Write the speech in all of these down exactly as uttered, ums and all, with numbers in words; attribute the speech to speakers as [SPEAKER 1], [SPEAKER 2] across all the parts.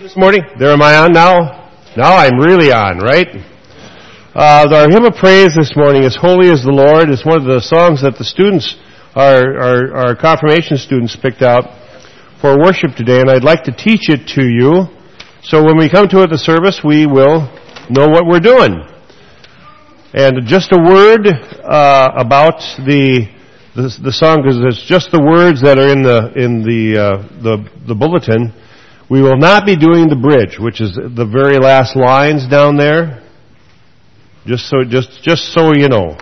[SPEAKER 1] This morning, there am I on now? Now I'm really on, right? Uh, our hymn of praise this morning is Holy is the Lord. It's one of the songs that the students, our, our, our confirmation students picked out for worship today, and I'd like to teach it to you. So when we come to it at the service, we will know what we're doing. And just a word uh, about the, the the song, because it's just the words that are in the in the uh, the the bulletin. We will not be doing the bridge, which is the very last lines down there. Just so just just so you know.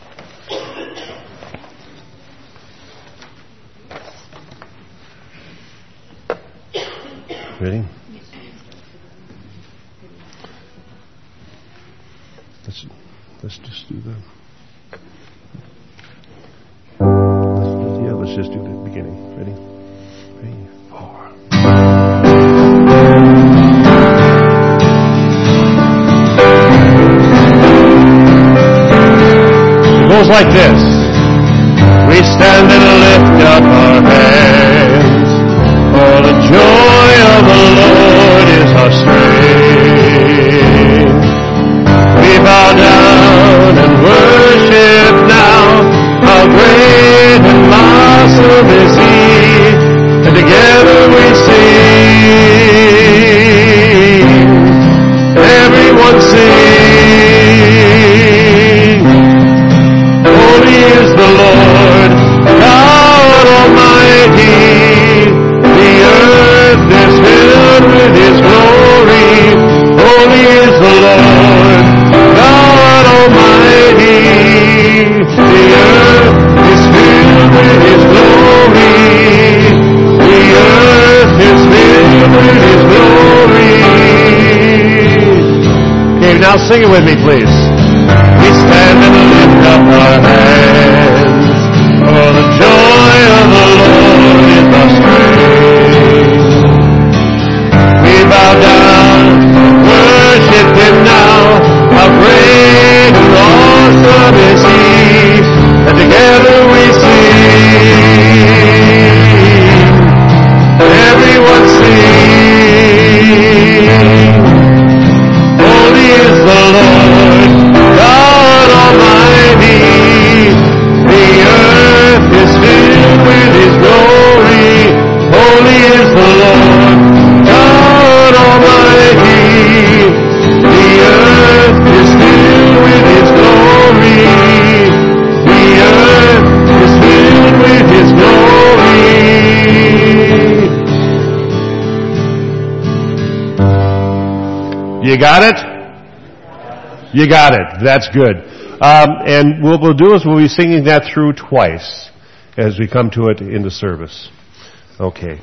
[SPEAKER 1] Ready? Let's let's just do the. Let's, yeah, let's just do the beginning. Ready? Three, four. It goes like this. We stand and lift up our hands, for the joy of the Lord is our strength. We bow down and worship now, how great and awesome is He, and together we sing, everyone sing, holy is the Lord, God Almighty, the earth is filled with His glory, holy is the Lord, God Almighty, the earth is filled with His glory, the earth is filled with His glory. Okay, now sing it with me, please. We stand and lift up our hands, for the joy of the Lord is our strength. We bow down and worship Him now, how great and awesome is He, and together we sing, everyone sing, holy is the Lord, God Almighty, the earth is filled with His glory, holy is the Lord, God Almighty, the earth is filled with His glory, the earth is filled with His glory. You got it? You got it. That's good. Um, and what we'll do is we'll be singing that through twice as we come to it in the service. Okay.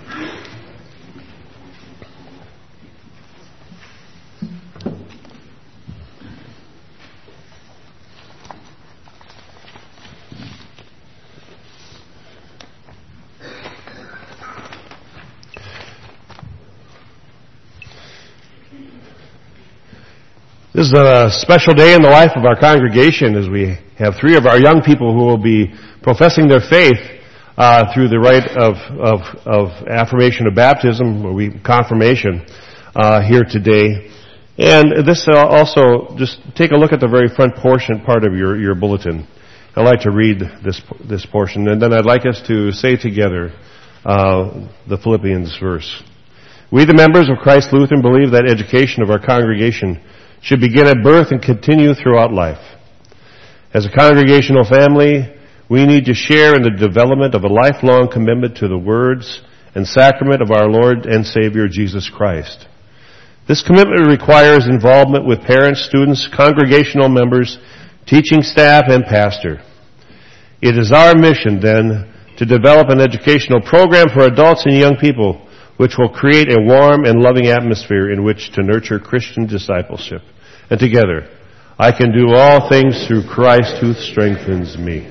[SPEAKER 1] This is a special day in the life of our congregation as we have three of our young people who will be professing their faith uh, through the rite of, of, of affirmation of baptism, or we, confirmation, uh, here today. And this uh, also, just take a look at the very front portion part of your, your bulletin. I'd like to read this this portion, and then I'd like us to say together uh, the Philippians verse. We, the members of Christ Lutheran, believe that education of our congregation should begin at birth and continue throughout life. As a congregational family, we need to share in the development of a lifelong commitment to the words and sacrament of our Lord and Savior Jesus Christ. This commitment requires involvement with parents, students, congregational members, teaching staff, and pastor. It is our mission, then, to develop an educational program for adults and young people which will create a warm and loving atmosphere in which to nurture Christian discipleship. And together, I can do all things through Christ who strengthens me.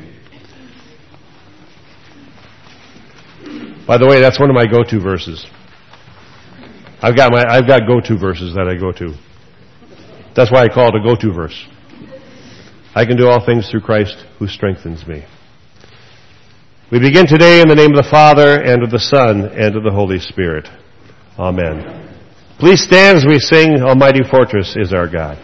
[SPEAKER 1] By the way, that's one of my go-to verses. I've got my I've got go-to verses that I go to. That's why I call it a go-to verse. I can do all things through Christ who strengthens me. We begin today in the name of the Father, and of the Son, and of the Holy Spirit. Amen. Please stand as we sing, Almighty Fortress is Our God.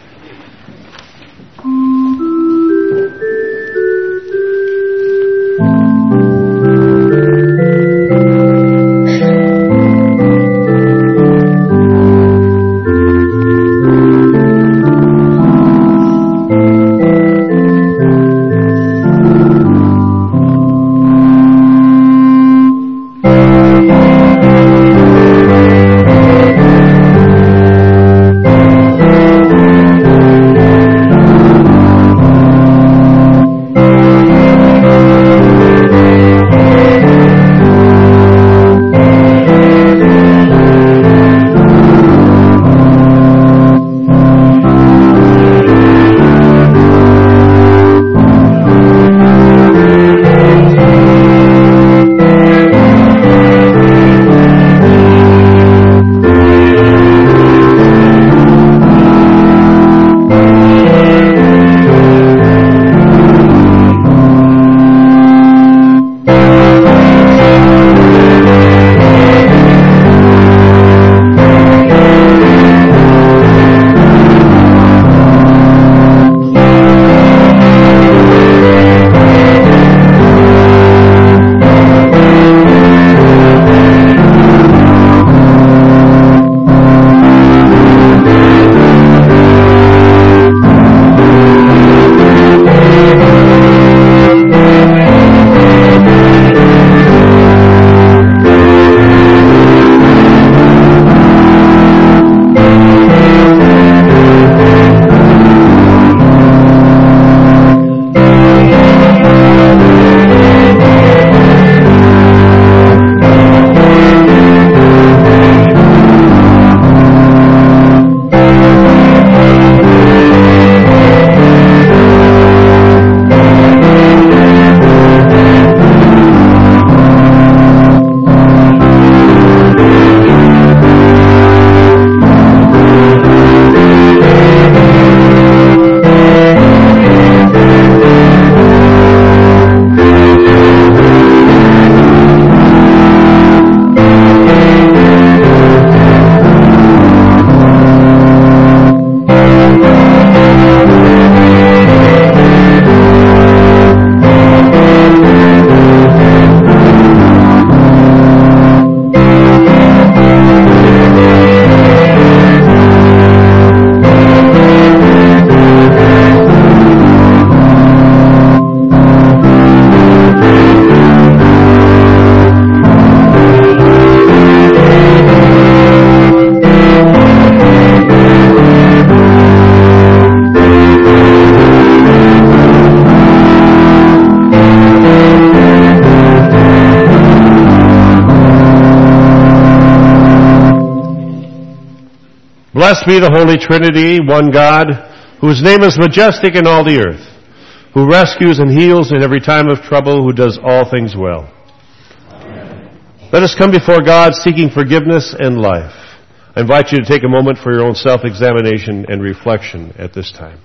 [SPEAKER 1] Blessed be the Holy Trinity, one God, whose name is majestic in all the earth, who rescues and heals in every time of trouble, who does all things well. Amen. Let us come before God seeking forgiveness and life. I invite you to take a moment for your own self-examination and reflection at this time.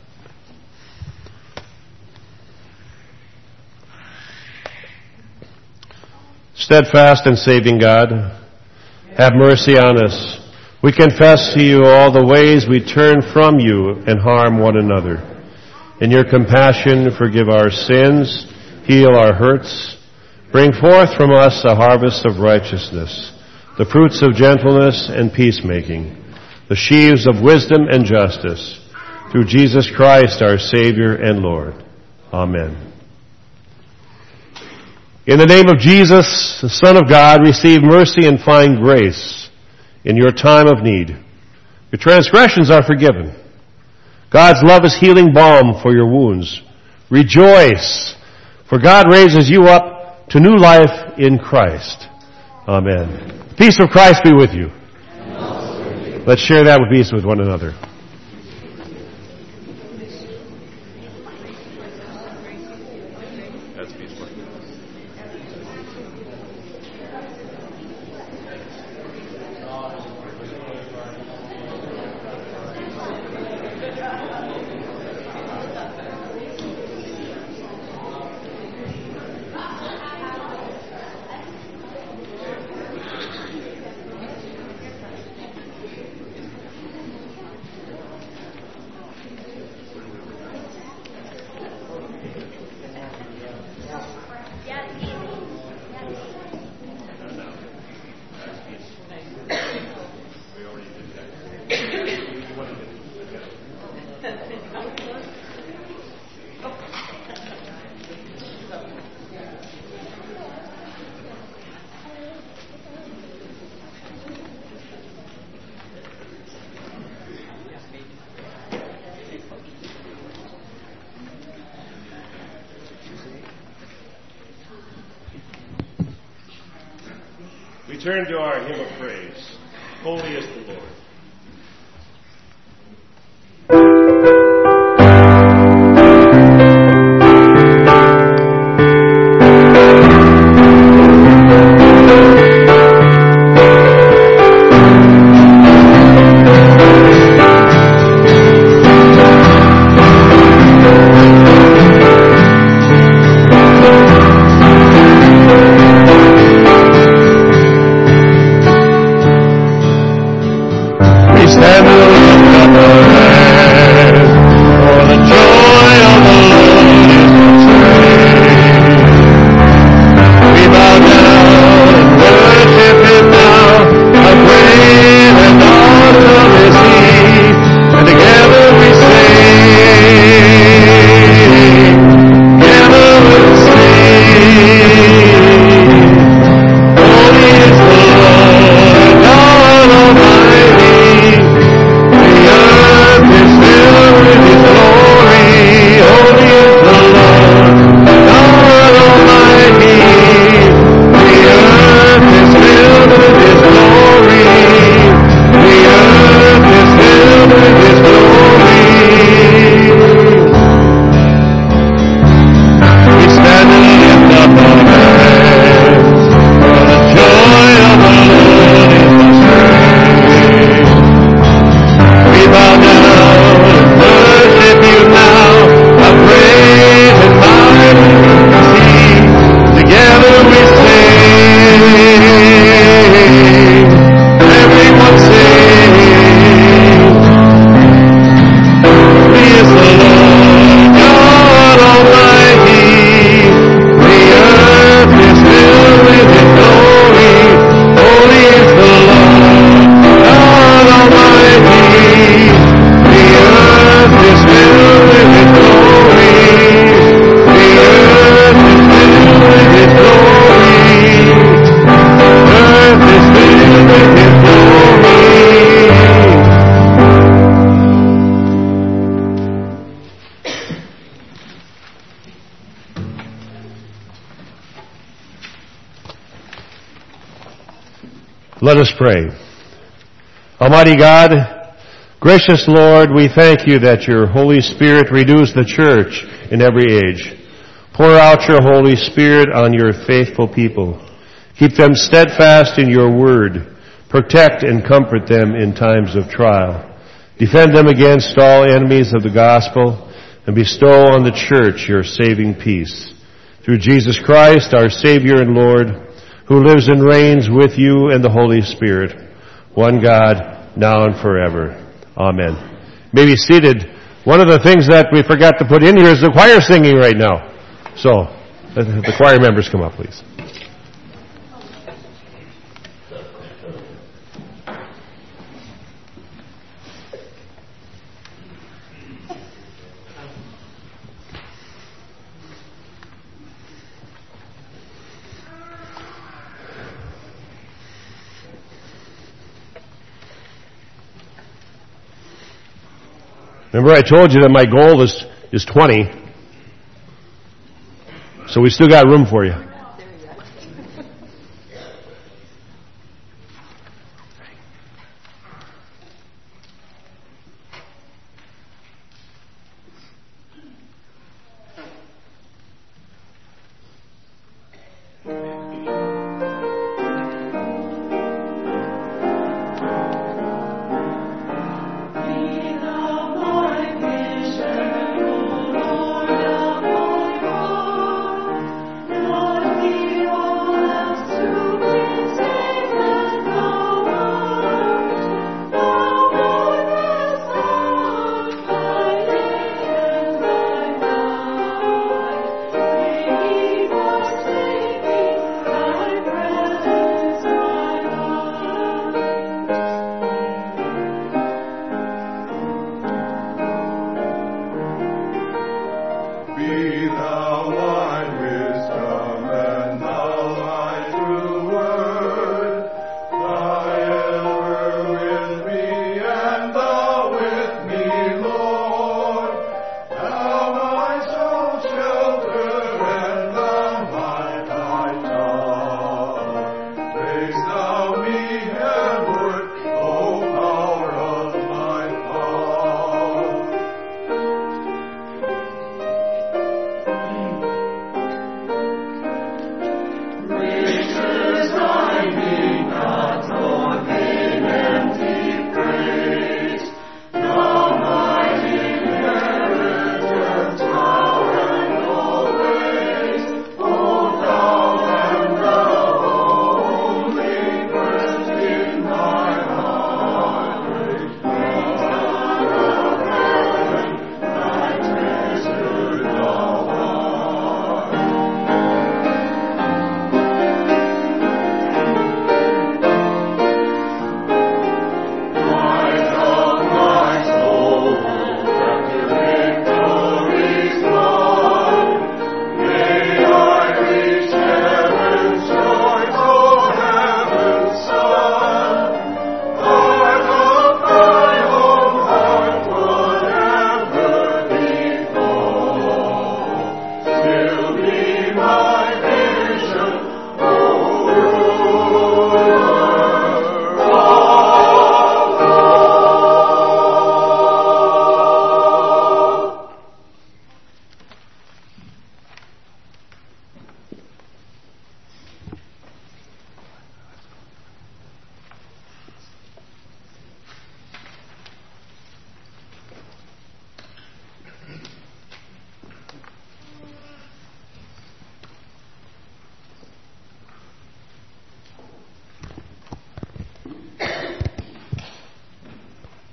[SPEAKER 1] Steadfast and saving God, have mercy on us. We confess to you all the ways we turn from you and harm one another. In your compassion, forgive our sins, heal our hurts, bring forth from us a harvest of righteousness, the fruits of gentleness and peacemaking, the sheaves of wisdom and justice, through Jesus Christ our Savior and Lord. Amen. In the name of Jesus, the Son of God, receive mercy and find grace in your time of need. Your transgressions are forgiven. God's love is healing balm for your wounds. Rejoice, for God raises you up to new life in Christ. Amen. The peace of Christ be with you. Let's share that with peace with one another. turn to our hymn of praise. Holy is the Lord. Let us pray. Almighty God, gracious Lord, we thank you that your Holy Spirit renews the church in every age. Pour out your Holy Spirit on your faithful people. Keep them steadfast in your word. Protect and comfort them in times of trial. Defend them against all enemies of the gospel, and bestow on the church your saving peace. Through Jesus Christ, our Savior and Lord, who lives and reigns with you and the Holy Spirit, one God, now and forever. Amen. You may be seated. One of the things that we forgot to put in here is the choir singing right now. So, the choir members come up, please. Remember I told you that my goal is, is twenty. So we still got room for you.
[SPEAKER 2] Lord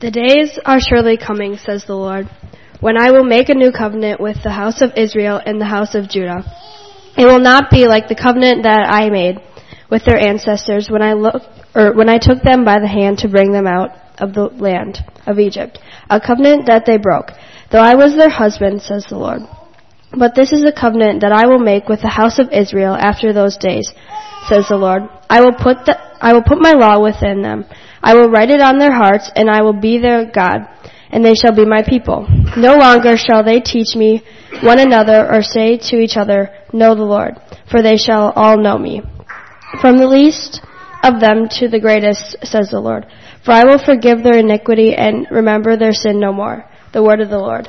[SPEAKER 2] The days are surely coming, says the Lord, when I will make a new covenant with the house of Israel and the house of Judah. It will not be like the covenant that I made with their ancestors when I look, or when I took them by the hand to bring them out of the land of Egypt, a covenant that they broke, though I was their husband, says the Lord. But this is a covenant that I will make with the house of Israel after those days, says the Lord. I will put the, I will put my law within them. I will write it on their hearts, and I will be their God, and they shall be my people. No longer shall they teach me one another or say to each other, know the Lord, for they shall all know me, from the least of them to the greatest, says the Lord. For I will forgive their iniquity and remember their sin no more. The word of the Lord.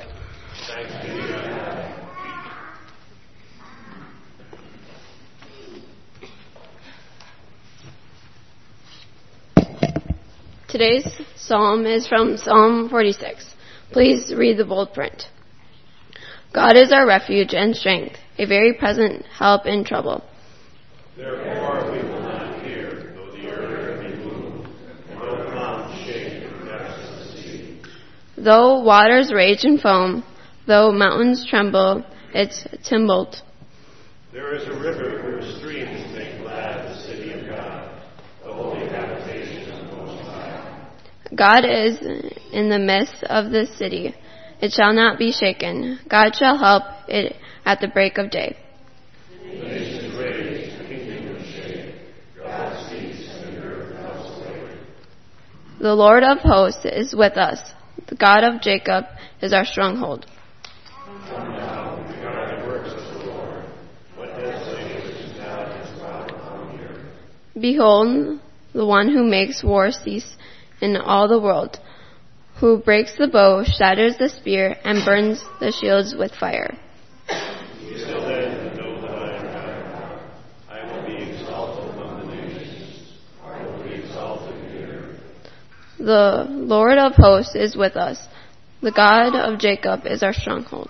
[SPEAKER 3] Today's psalm is from Psalm forty-six. Please read the bold print. God is our refuge and strength, a very present help in trouble.
[SPEAKER 1] Therefore we will not fear, though the earth be moved, and though the mountains shake in the depths of the sea.
[SPEAKER 3] Though waters rage and foam, though mountains tremble, its tumult.
[SPEAKER 1] There is a river whose streams make glad the city of God, the holy habitation of the Most High.
[SPEAKER 3] God is in the midst of the city. It shall not be shaken. God shall help it at the break of day.
[SPEAKER 1] The nations rage, the kingdoms shake. God speaks, and the earth melts away.
[SPEAKER 3] The Lord of hosts is with us. The God of Jacob is our stronghold.
[SPEAKER 1] Come now, regard the works of the Lord. What desolations God has brought upon the earth.
[SPEAKER 3] Behold, the one who makes war cease in all the world, who breaks the bow, shatters the spear, and burns the shields with fire.
[SPEAKER 1] Be still then and know that I am God. I will be exalted among the nations. I will be exalted in the earth.
[SPEAKER 3] The Lord of hosts is with us. The God of Jacob is our stronghold.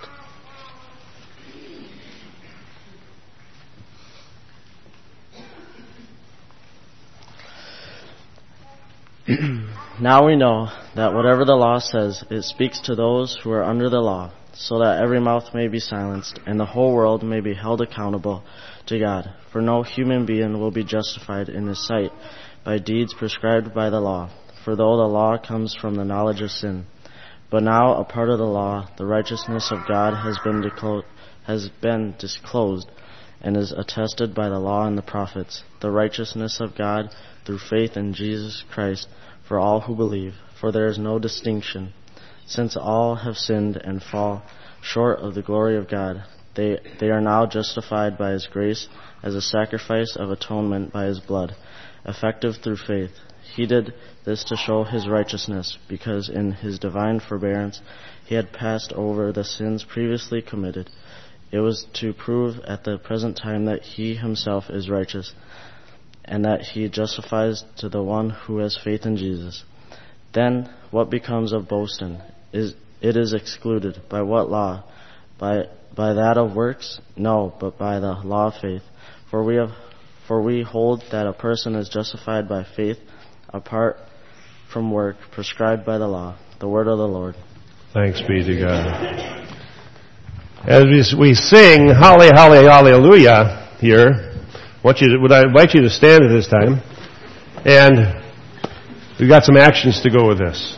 [SPEAKER 4] Now we know that whatever the law says, it speaks to those who are under the law, so that every mouth may be silenced, and the whole world may be held accountable to God. For no human being will be justified in his sight by deeds prescribed by the law, for though the law comes from the knowledge of sin. But now, a part of the law, the righteousness of God has been, disclo- has been disclosed, and is attested by the law and the prophets, the righteousness of God through faith in Jesus Christ for all who believe. For there is no distinction, since all have sinned and fall short of the glory of God. They, they are now justified by His grace as a sacrifice of atonement by His blood, effective through faith. He did this to show His righteousness, because in His divine forbearance He had passed over the sins previously committed. It was to prove at the present time that He Himself is righteous, and that He justifies to the one who has faith in Jesus. Then what becomes of boasting? Is it is excluded. By what law? By by that of works? No, but by the law of faith. For we have for we hold that a person is justified by faith apart from work prescribed by the law. The word of the Lord.
[SPEAKER 1] Thanks be to God. As we, we sing Holly, Holly, Hallelujah here, I want you to, would I invite you to stand at this time, and we've got some actions to go with this.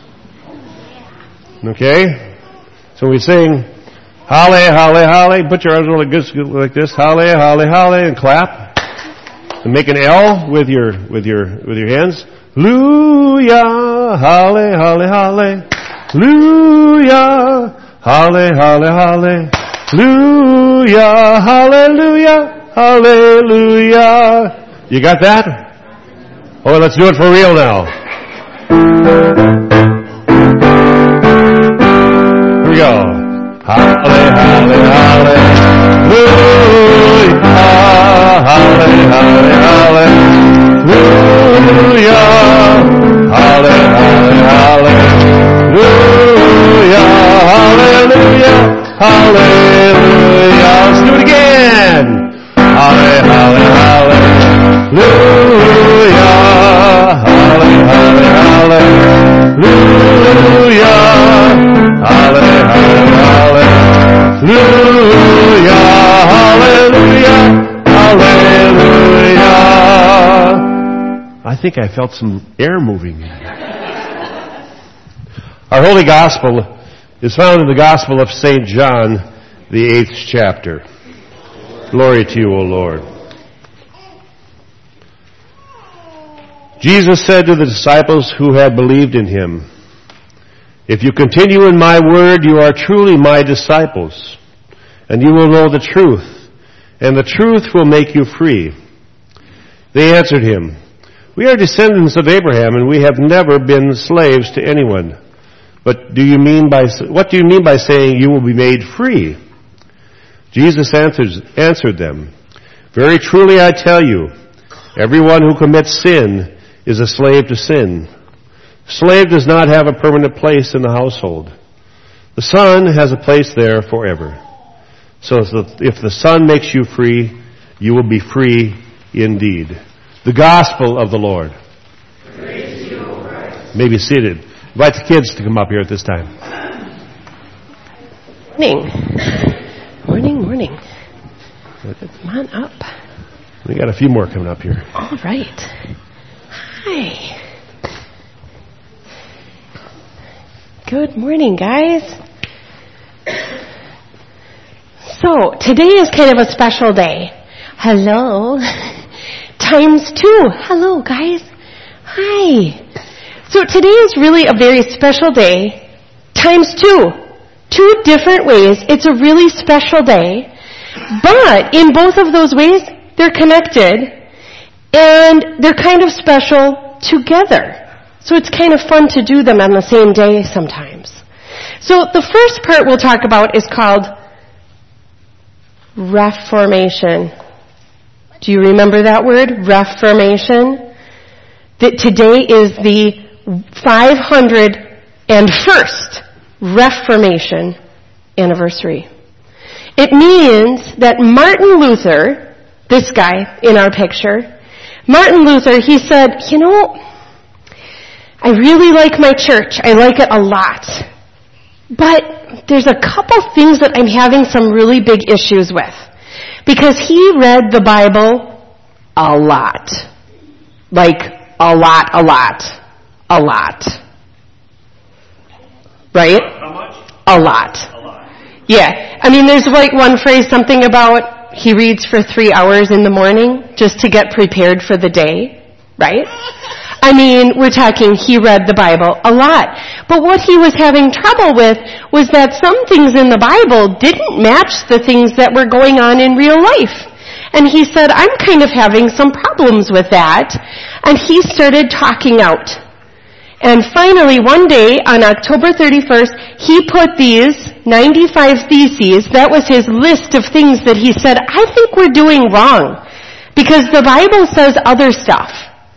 [SPEAKER 1] Okay? So we sing Holly, Holly, Holly. Put your arms really good like this. Holly, Holly, Holly, and clap. And make an L with your with your with your hands. Hallelujah, Holly, Holly, Holly. Hallelujah, Holly, Holly, Holly. Hallelujah, hallelujah. Hallelujah. You got that? Oh, let's do it for real now. Here we go. Holly, holly, hallelujah. Holly, holly, hallelujah. Holly, holly, hallelujah. Hallelujah. Hallelujah. Let's do it again. Holly, holly, hallelujah. Holly, holly, hallelujah. Hallelujah, hallelujah, hallelujah. I think I felt some air moving. Our Holy Gospel is found in the Gospel of Saint John, the eighth chapter. Glory to you, O Lord. Jesus said to the disciples who had believed in him, "If you continue in my word, you are truly my disciples, and you will know the truth, and the truth will make you free." They answered him, "We are descendants of Abraham, and we have never been slaves to anyone. But do you mean by what do you mean by saying you will be made free?" Jesus answers, answered them, "Very truly I tell you, everyone who commits sin is a slave to sin. The slave does not have a permanent place in the household. The Son has a place there forever. So if the Son makes you free, you will be free indeed." The Gospel of the Lord.
[SPEAKER 5] Praise to you, O Christ.
[SPEAKER 1] You may be seated. Invite the kids to come up here at this time.
[SPEAKER 6] Morning. Morning, morning. Come on up.
[SPEAKER 1] We got a few more coming up here.
[SPEAKER 6] All right. Hi. Good morning, guys. So, today is kind of a special day. Hello. Times two. Hello, guys. Hi. So today is really a very special day. Times two. Two different ways. It's a really special day. But in both of those ways, they're connected. And they're kind of special together. So it's kind of fun to do them on the same day sometimes. So the first part we'll talk about is called Reformation. Do you remember that word? Reformation? That today is the five hundred first Reformation anniversary. It means that Martin Luther, this guy in our picture, Martin Luther, he said, you know, I really like my church. I like it a lot. But there's a couple things that I'm having some really big issues with. Because he read the Bible a lot. Like, a lot, a lot, a lot. Right?
[SPEAKER 1] How much?
[SPEAKER 6] A lot.
[SPEAKER 1] A lot.
[SPEAKER 6] Yeah. I mean, there's like one phrase, something about he reads for three hours in the morning just to get prepared for the day. Right? I mean, we're talking he read the Bible a lot. But what he was having trouble with was that some things in the Bible didn't match the things that were going on in real life. And he said, I'm kind of having some problems with that. And he started talking out. And finally, one day, on October thirty-first, he put these ninety-five theses, that was his list of things that he said, I think we're doing wrong. Because the Bible says other stuff.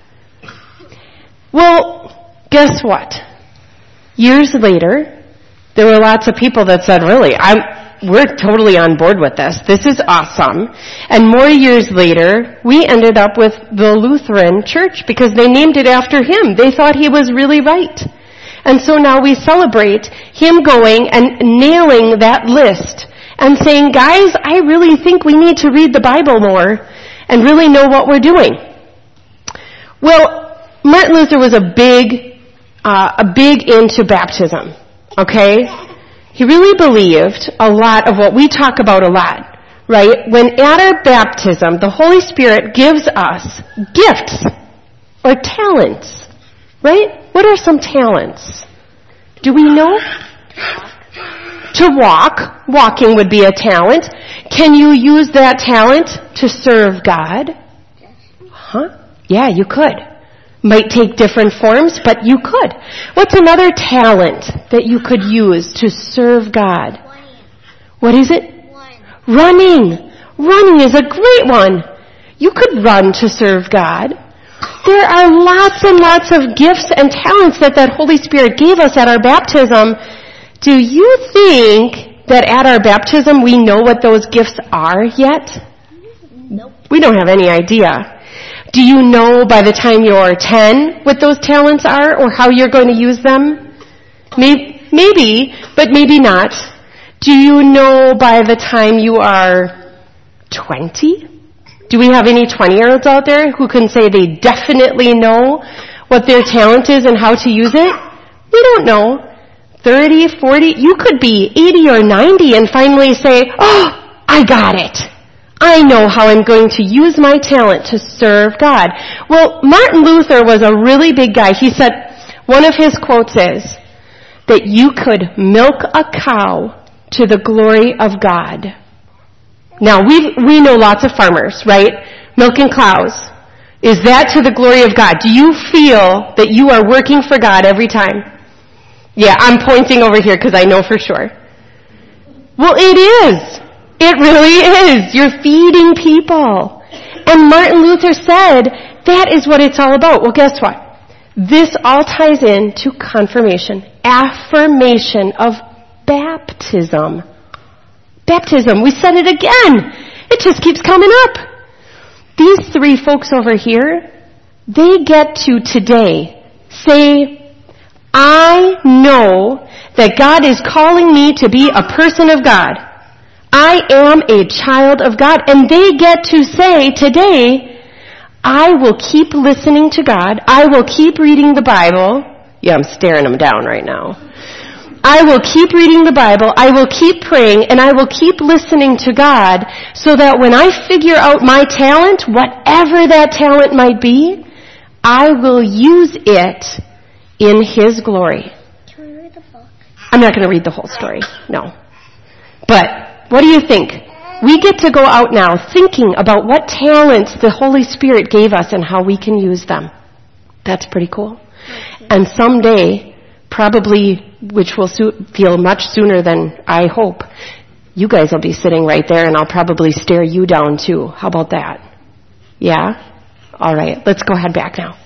[SPEAKER 6] Well, guess what? Years later, there were lots of people that said, really, I'm, we're totally on board with this. This is awesome. And more years later, we ended up with the Lutheran Church because they named it after him. They thought he was really right. And so now we celebrate him going and nailing that list and saying, guys, I really think we need to read the Bible more and really know what we're doing. Well, Martin Luther was a big, uh, a big into baptism, okay? He really believed a lot of what we talk about a lot, right? When at our baptism, the Holy Spirit gives us gifts or talents, right? What are some talents? Do we know? To walk. Walking would be a talent. Can you use that talent to serve God? Huh? Yeah, you could. Might take different forms, but you could. What's another talent that you could use to serve God? What is it? Running. Running is a great one. You could run to serve God. There are lots and lots of gifts and talents that that Holy Spirit gave us at our baptism. Do you think that at our baptism we know what those gifts are yet? Nope. We don't have any idea. Do you know by the time you're ten what those talents are or how you're going to use them? Maybe, maybe, but maybe not. Do you know by the time you are twenty? Do we have any twenty-year-olds out there who can say they definitely know what their talent is and how to use it? We don't know. thirty, forty, you could be eighty or ninety and finally say, oh, I got it. I know how I'm going to use my talent to serve God. Well, Martin Luther was a really big guy. He said, one of his quotes is, that you could milk a cow to the glory of God. Now, we we know lots of farmers, right? Milking cows. Is that to the glory of God? Do you feel that you are working for God every time? Yeah, I'm pointing over here because I know for sure. Well, it is. It really is. You're feeding people. And Martin Luther said, that is what it's all about. Well, guess what? This all ties into confirmation, affirmation of baptism. Baptism, we said it again. It just keeps coming up. These three folks over here, they get to today say, I know that God is calling me to be a person of God. I am a child of God. And they get to say today, I will keep listening to God. I will keep reading the Bible. Yeah, I'm staring them down right now. I will keep reading the Bible. I will keep praying, and I will keep listening to God so that when I figure out my talent, whatever that talent might be, I will use it in His glory.
[SPEAKER 7] Can we read the book?
[SPEAKER 6] I'm not going to read the whole story, no. But what do you think? We get to go out now thinking about what talents the Holy Spirit gave us and how we can use them. That's pretty cool. And someday, probably, which will su- feel much sooner than I hope, you guys will be sitting right there and I'll probably stare you down too. How about that? Yeah? All right, let's go ahead back now.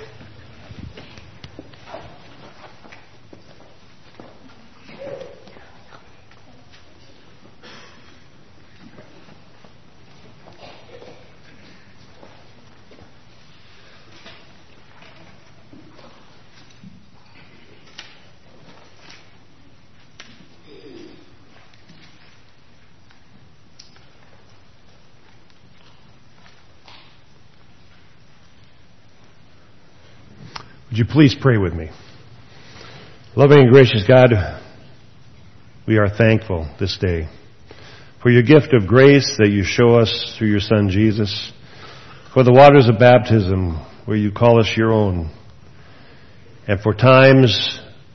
[SPEAKER 1] Would you please pray with me? Loving and gracious God, we are thankful this day for your gift of grace that you show us through your Son Jesus, for the waters of baptism where you call us your own, and for times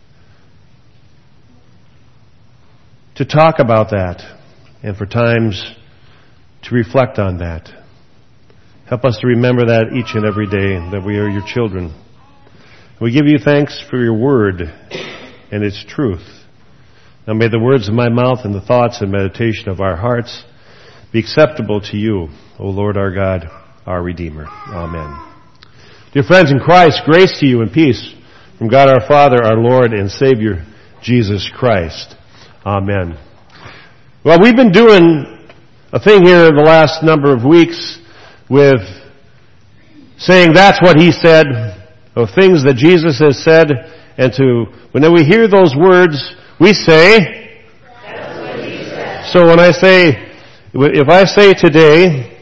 [SPEAKER 1] to talk about that, and for times to reflect on that. Help us to remember that each and every day, that we are your children. We give you thanks for your word and its truth. Now may the words of my mouth and the thoughts and meditation of our hearts be acceptable to you, O Lord our God, our Redeemer. Amen. Dear friends in Christ, grace to you and peace from God our Father, our Lord and Savior, Jesus Christ. Amen. Well, we've been doing a thing here in the last number of weeks with saying that's what he said, of things that Jesus has said, and to, whenever we hear those words, we say, that's what he said. So when I say, if I say today,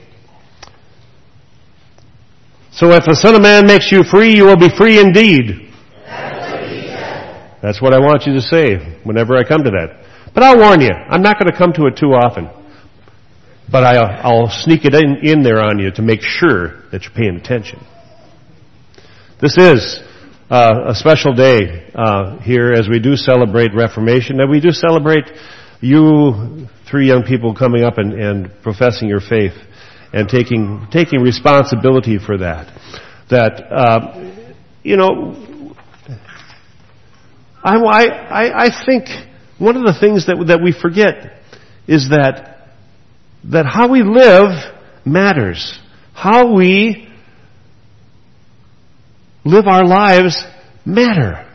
[SPEAKER 1] so if the Son of Man makes you free, you will be free indeed.
[SPEAKER 7] That's what he said.
[SPEAKER 1] That's what I want you to say whenever I come to that. But I'll warn you, I'm not going to come to it too often. But I, I'll sneak it in, in there on you to make sure that you're paying attention. This is uh, a special day uh, here as we do celebrate Reformation, and we do celebrate you three young people coming up and, and professing your faith and taking taking responsibility for that. That uh, you know, I, I I think one of the things that that we forget is that that how we live matters. How we live our lives matter.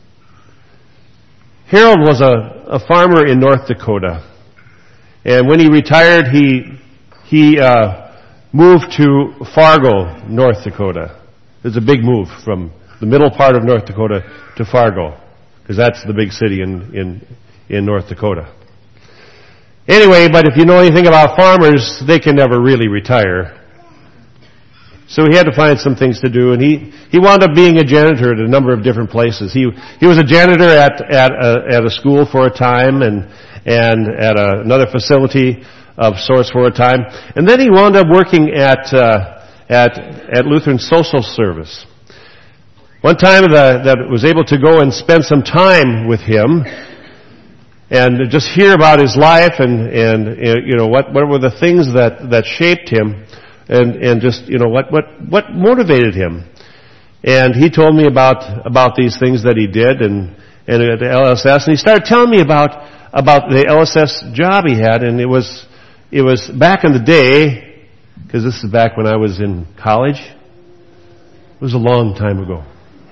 [SPEAKER 1] Harold was a, a farmer in North Dakota, and when he retired, he he uh, moved to Fargo, North Dakota. It's a big move from the middle part of North Dakota to Fargo. because that's the big city in, in, in North Dakota. Anyway, but if you know anything about farmers, they can never really retire. So he had to find some things to do, and he, he wound up being a janitor at a number of different places. He, he was a janitor at, at a, at a school for a time, and, and at a, another facility of sorts for a time. And then he wound up working at, uh, at, at Lutheran Social Service. One time the, that was able to go and spend some time with him, and just hear about his life, and, and, you know, what, what were the things that, that shaped him, and, and just, you know, what, what, what motivated him. And he told me about, about these things that he did, and, and at the L S S, and he started telling me about, about the L S S job he had, and it was, it was back in the day, because this is back when I was in college. It was a long time ago.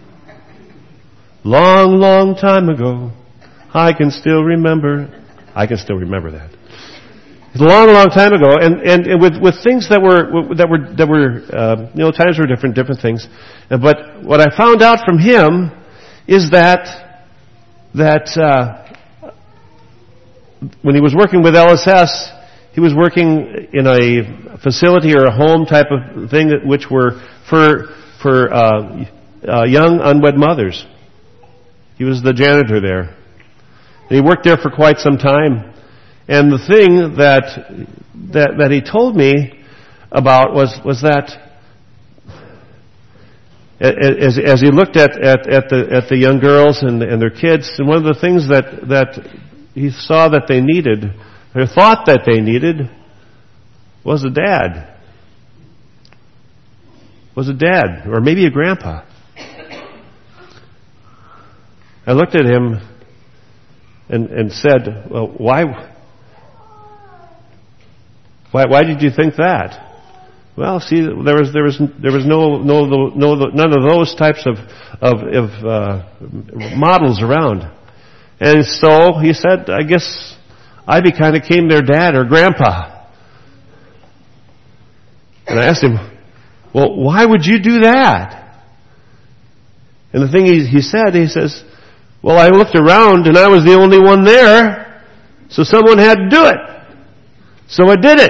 [SPEAKER 1] Long, long time ago. I can still remember. I can still remember that. It's a long, long time ago, and, and, and with, with things that were that were that were uh, you know, times were different, different things. But what I found out from him is that that uh, when he was working with L S S, he was working in a facility or a home type of thing, that, which were for for uh, uh, young unwed mothers. He was the janitor there. And he worked there for quite some time. And the thing that that, that he told me about was, was that as, as he looked at, at, at the at the young girls and, and their kids, and one of the things that, that he saw that they needed, or thought that they needed, was a dad. Was a dad, or maybe a grandpa. I looked at him and, and said, well, why, why, why did you think that? Well, see, there was, there was, there was no, no, no, none of those types of, of, of uh, models around. And so he said, I guess I kind of became their dad or grandpa. And I asked him, well, why would you do that? And the thing he, he said, he says, well, I looked around and I was the only one there, so someone had to do it. So I did it.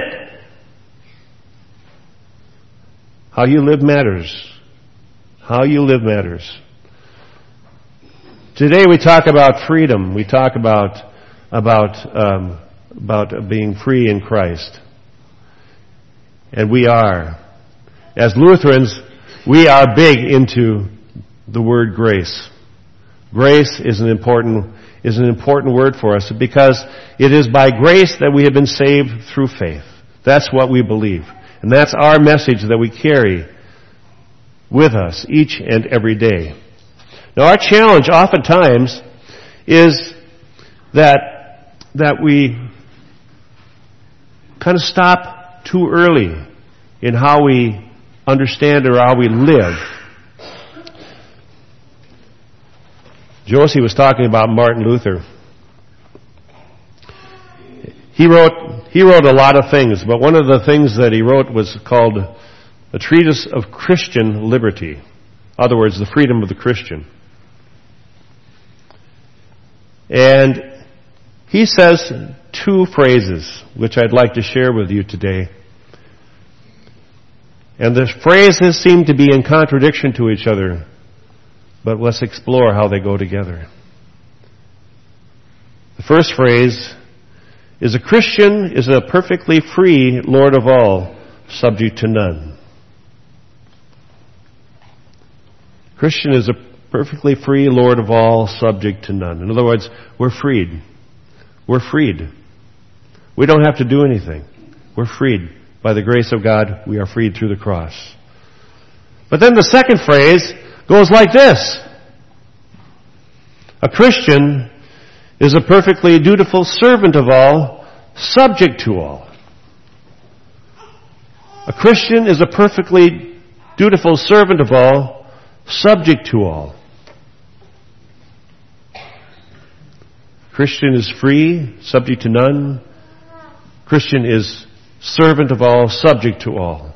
[SPEAKER 1] How you live matters. How you live matters. Today we talk about freedom. We talk about about um, about being free in Christ, and we are, as Lutherans, we are big into the word grace. Grace is an important is an important word for us because it is by grace that we have been saved through faith. That's what we believe. And that's our message that we carry with us each and every day. Now our challenge oftentimes is that that we kind of stop too early in how we understand or how we live. Josie was talking about Martin Luther. He wrote he wrote a lot of things, but one of the things that he wrote was called A Treatise of Christian Liberty. In other words, the freedom of the Christian. And he says two phrases, which I'd like to share with you today. And the phrases seem to be in contradiction to each other, but let's explore how they go together. The first phrase is, a Christian is a perfectly free Lord of all, subject to none. Christian is a perfectly free Lord of all, subject to none. In other words, we're freed. We're freed. We don't have to do anything. We're freed. By the grace of God, we are freed through the cross. But then the second phrase goes like this. A Christian is a perfectly dutiful servant of all, subject to all. A Christian is a perfectly dutiful servant of all, subject to all. Christian is free, subject to none. Christian is servant of all, subject to all.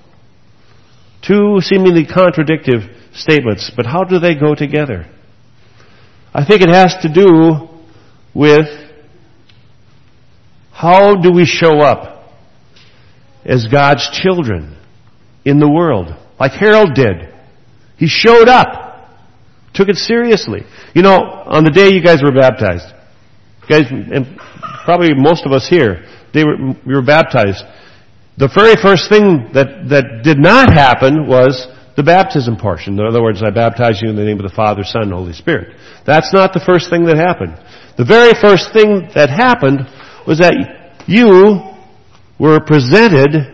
[SPEAKER 1] Two seemingly contradictory statements, but how do they go together? I think it has to do with how do we show up as God's children in the world, like Harold did. He showed up, took it seriously. You know, on the day you guys were baptized, you guys, and probably most of us here, they were, we were baptized. The very first thing that, that did not happen was the baptism portion. In other words, I baptize you in the name of the Father, Son, and Holy Spirit. That's not the first thing that happened. The very first thing that happened was that you were presented,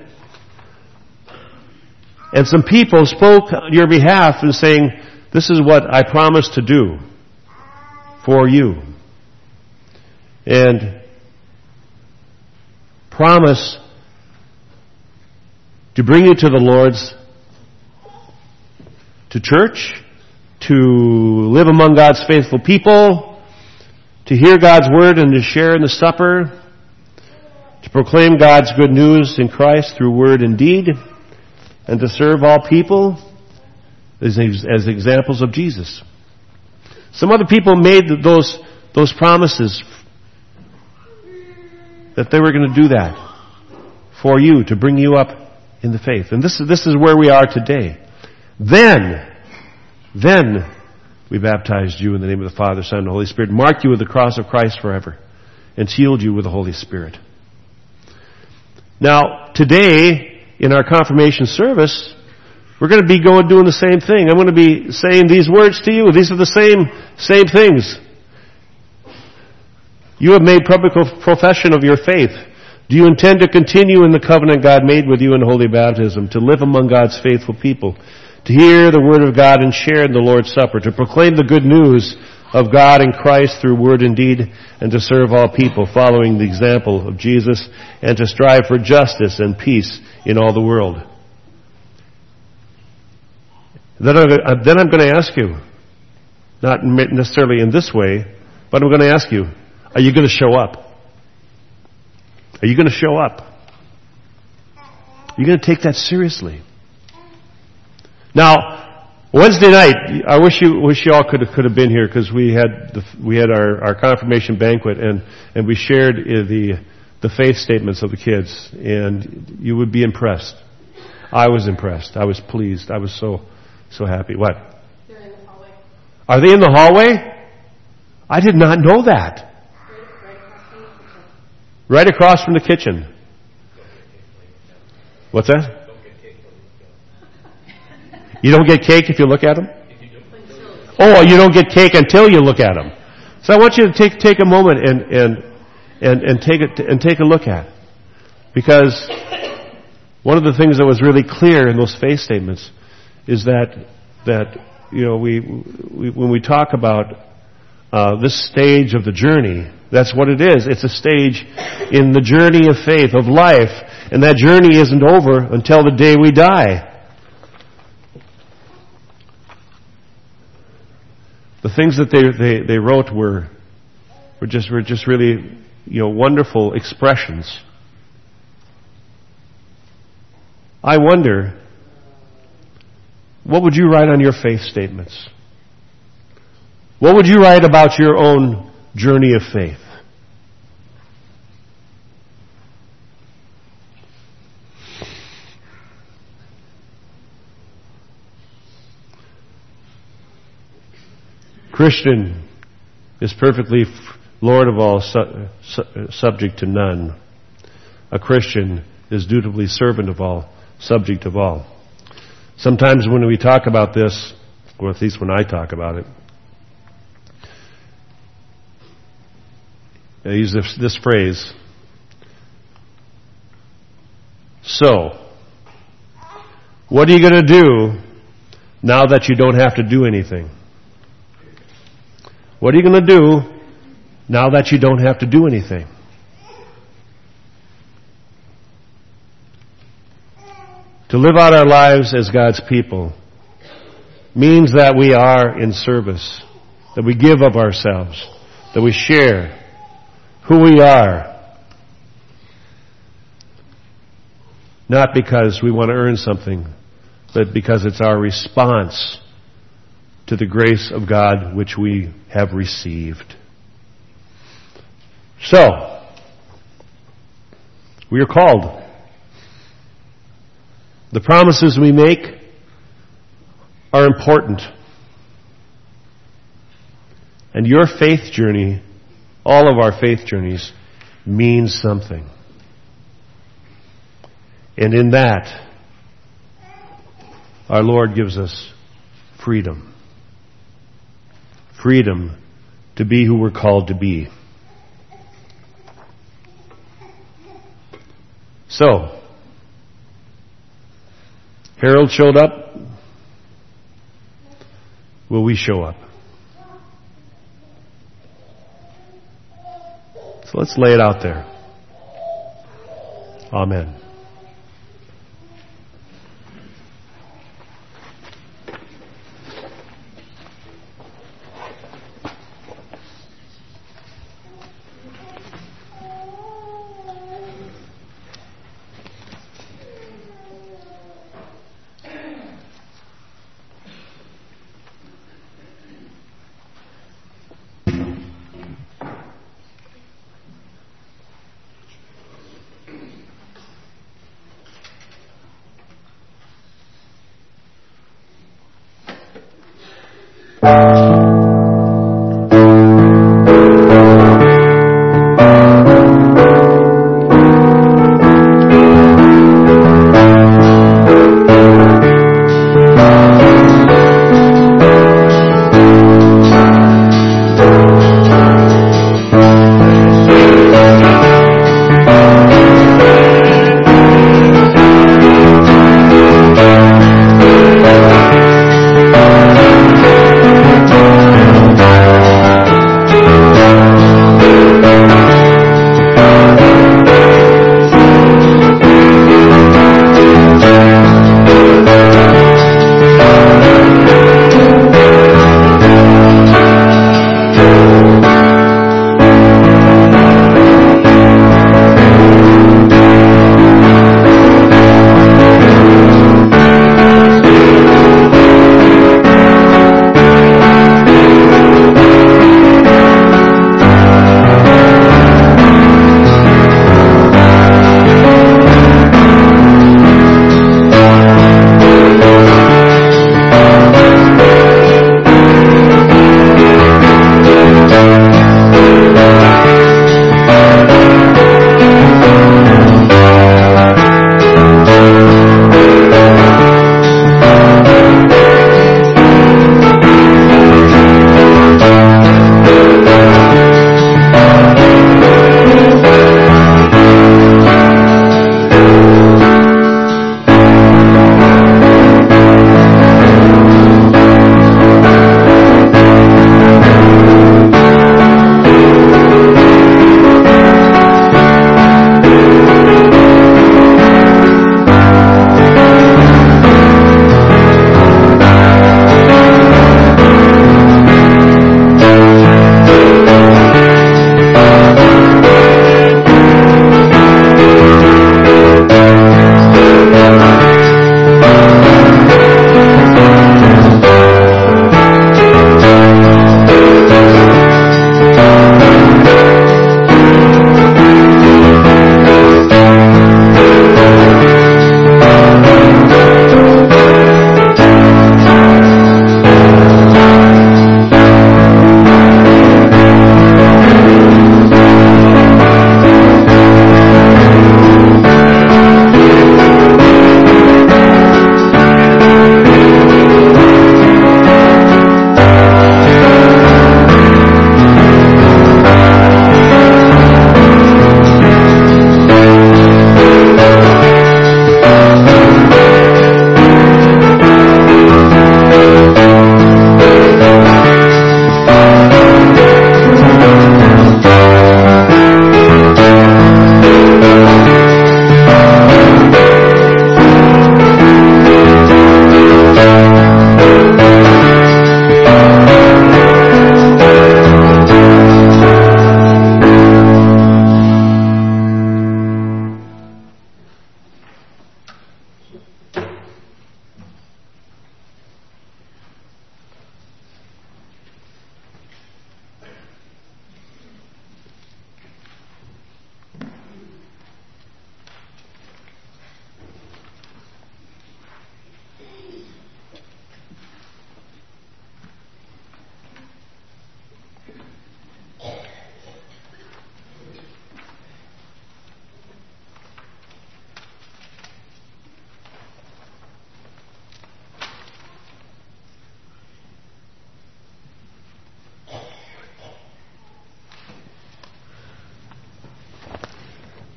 [SPEAKER 1] and some people spoke on your behalf and saying, this is what I promise to do for you. And promise to bring you to the Lord's, to church, to live among God's faithful people, to hear God's word and to share in the supper, to proclaim God's good news in Christ through word and deed, and to serve all people as, as examples of Jesus. Some other people made those, those promises that they were going to do that for you, to bring you up in the faith. And this is, this is where we are today. Then, then we baptized you in the name of the Father, Son, and Holy Spirit, marked you with the cross of Christ forever, and sealed you with the Holy Spirit. Now, today, in our confirmation service, we're going to be going doing the same thing. I'm going to be saying these words to you. These are the same, same things. You have made public profession of your faith. Do you intend to continue in the covenant God made with you in holy baptism, to live among God's faithful people, to hear the word of God and share in the Lord's Supper, to proclaim the good news of God in Christ through word and deed, and to serve all people, following the example of Jesus, and to strive for justice and peace in all the world? Then I'm, then I'm going to ask you, not necessarily in this way, but I'm going to ask you, are you going to show up? Are you going to show up? Are you going to take that seriously? Now, Wednesday night, I wish you wish you all could have could have been here, because we had the, we had our, our confirmation banquet, and, and we shared the the faith statements of the kids, and you would be impressed. I was impressed. I was pleased. I was so so happy. What?
[SPEAKER 6] They're in the hallway.
[SPEAKER 1] Are they in the hallway? I did not know that. Right across from the kitchen. What's that? You don't get cake if you look at them? Oh, you don't get cake until you look at them. So I want you to take take a moment and and and, and take it and take a look at it. Because one of the things that was really clear in those faith statements is that that you know we, we when we talk about uh, this stage of the journey, that's what it is. It's a stage in the journey of faith, of life, and that journey isn't over until the day we die. The things that they, they, they wrote were were just were just really, you know, wonderful expressions. I wonder, what would you write on your faith statements? What would you write about your own journey of faith? Christian is perfectly Lord of all, su- su- subject to none. A Christian is dutifully servant of all, subject of all. Sometimes when we talk about this, or at least when I talk about it, I use this, this phrase. So, what are you going to do now that you don't have to do anything? What are you going to do now that you don't have to do anything? To live out our lives as God's people means that we are in service, that we give of ourselves, that we share who we are, not because we want to earn something, but because it's our response to the grace of God which we have received. So, we are called. The promises we make are important. And your faith journey, all of our faith journeys, means something. And in that, our Lord gives us freedom. Freedom to be who we're called to be. So, Harold showed up. Will we show up? So let's lay it out there. Amen.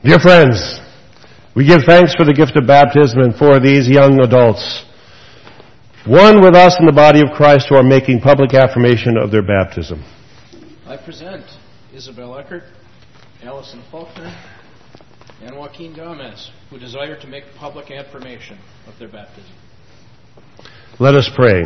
[SPEAKER 1] Dear friends, we give thanks for the gift of baptism and for these young adults, one with us in the body of Christ, who are making public affirmation of their baptism.
[SPEAKER 8] I present Isabel Eckert, Allison Faulkner, and Joaquin Gomez, who desire to make public affirmation of their baptism.
[SPEAKER 1] Let us pray.